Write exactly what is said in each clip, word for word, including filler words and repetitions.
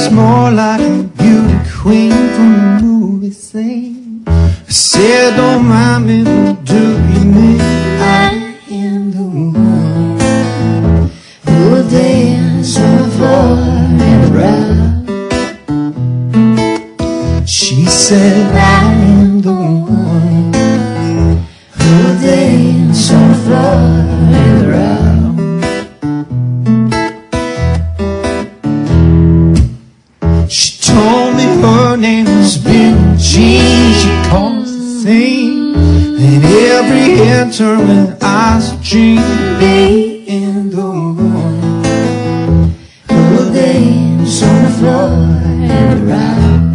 She's more like a beauty queen from the movie scene. I said, don't mind me, but do you mean I am the one who will dance on the floor and around? She said, I am the one who will dance on the floor and around. She told me her name was Billie Jean. She calls the same, and every head turned and eyes a dream to be in the one who will dance on the floor and around.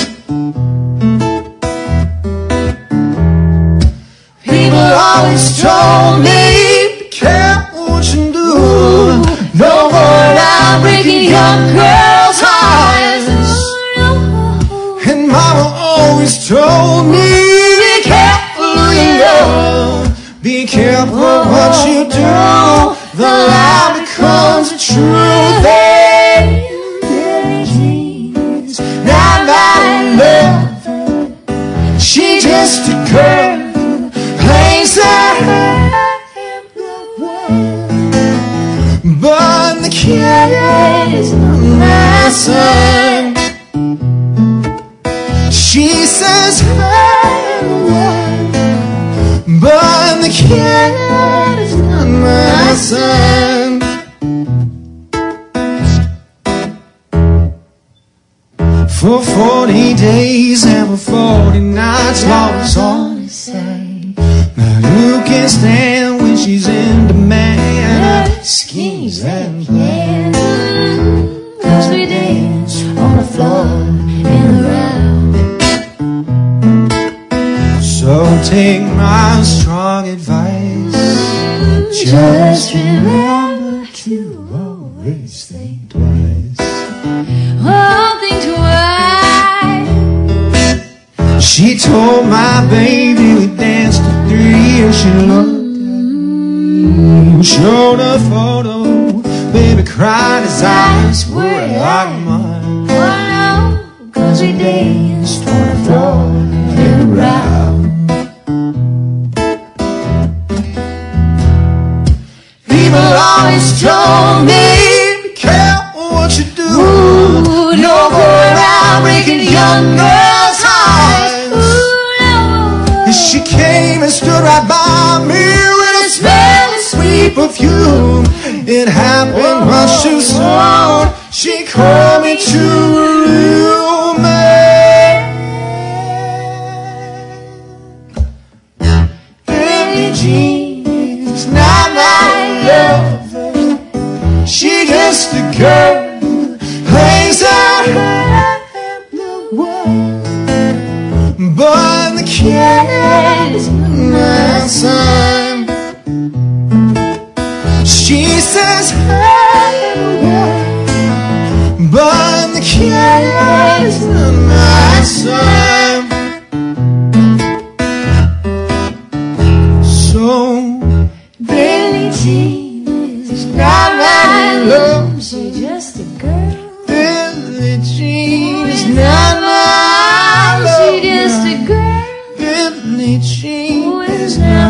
People always told me, be careful what you do. No go around breaking young girls' hearts. And Mama always told me, be careful who you love, be careful what you do. The lie becomes the truth. Billie Jean's not my love. She just a girl who plays that one, but the cat is my son. She says I am the one, but the cat is not my son. For forty days and for forty nights, Lord is on his side. Now who can stand when she's in demand? Her schemes and plans, 'cause we dance on the floor and around. So take my strong advice, just remember to always think twice. Oh, think twice. She told my baby we danced to three, and she looked at me, showed a photo, baby cried, his eyes were like mine. Oh no, 'cause we danced on the floor and around. People always told me, be careful what you do. Ooh, don't go around breaking young girls' hearts. Ooh, no. And she came and stood right by me with a smelly sweet perfume. It happened much too soon. She called me to her room. Billie Jean is not my lover. She just a girl who plays out the one, but the cat is my son. She says I am the one, but the cat is my son. So Billie Jean is not my love. She's just a girl. Billie Jean is not my love. She's just a girl. Billie Jean is not